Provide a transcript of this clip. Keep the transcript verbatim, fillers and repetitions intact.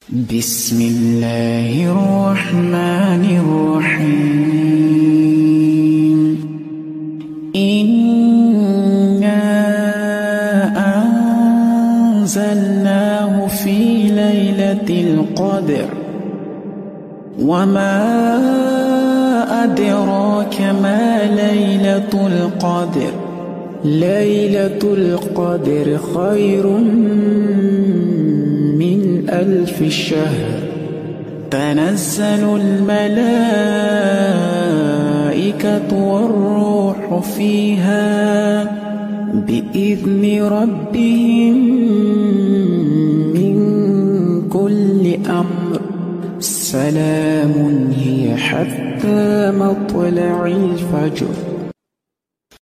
بسم الله الرحمن الرحيم. إنا أنزلناه في ليلة القدر وما أدراك ما ليلة القدر ليلة القدر خير من ألف شهر. تنزل الملائكة والروح فيها بإذن ربهم من كل أمر. سلام هي حتى مطلع الفجر.